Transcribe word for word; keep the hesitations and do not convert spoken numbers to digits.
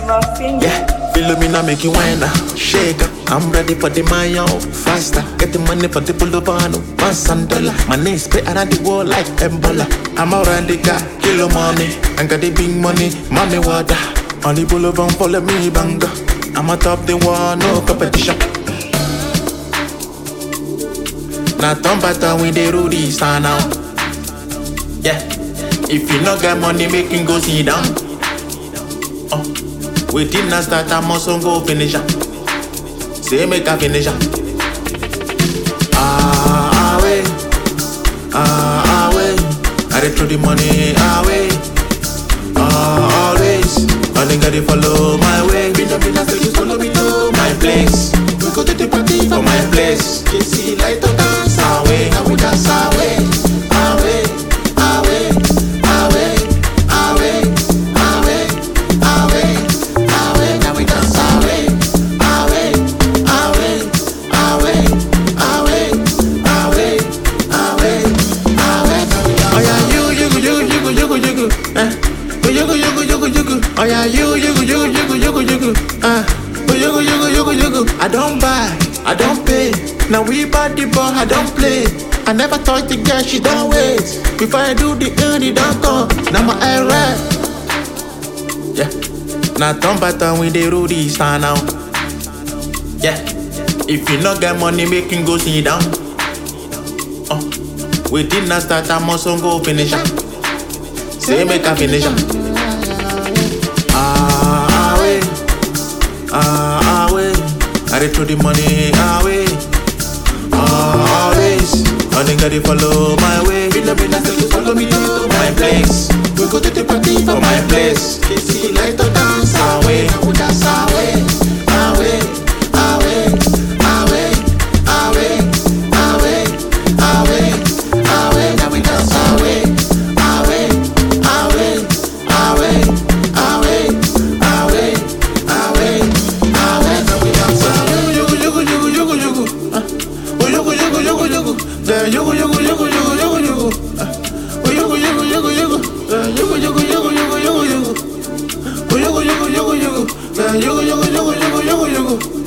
nothing. Yeah, Philomena make you whine now. Shake up, I'm ready for the mayo. Faster, get the money for the Pulovano. One and dollar, my name spread around the world like Ebola. I'm around the car, kilo money. I got the big money, mommy water. On the Boulevard, follow me, banga. I'm atop the wall, no competition. Now turn back down with the Rudy stand now. Yeah, if you not got money, make him go sit down. Oh, we did not start, I must go finish up. Say make a finish up. Ah, away, ah, away. I dey throw the money away. Ah, always. Only gotta follow my way. Me no be not say you follow me to my place. We go to the party for my place. K C light to dance away, I will dance away, away, away, away, away, away, away, away. Now we dance away, away, away, away, away, away, away, away. Oh yeah, you, you, you, you, you, you, you, eh. Oh you, you, you, you, you. Oh yeah, you, you, you, you, you, you, ah. Oh you, you, you, you, you. I don't buy, I don't pay. Now we body boy, I don't play. I never touch the girl, she don't wait. Before I do the early, don't come. Now my eye right. Yeah. Now turn back down with the Rudy stand now. Yeah. If you not get money, make him go sit down. Oh, we did not start, I must go finish up. Say make a finish up. Ah, away, ah, away. I dey throw the money away. Ah, always. Only gotta follow my way. Me no be not say you follow me to my place. We go to the party for my place. K C like to dance away, I will dance away, away, away, away, away, away, away, away. Now we dance away, away, away, away, away, away, away, away. Now we dance away. Yugu, yugu, yugu, yugu, yugu. Oh yugu, yugu, yugu, yugu. Yeah, yugu, yugu, yugu, yugu, yugu, yugu. Oh yugu, yugu, yugu, yugu. Yeah, yugu, yugu, yugu, yugu, yugu, yugu. Oh yugu, yugu, yugu, yugu. Yeah, yugu, yugu, yugu, yugu, yugu, yugu.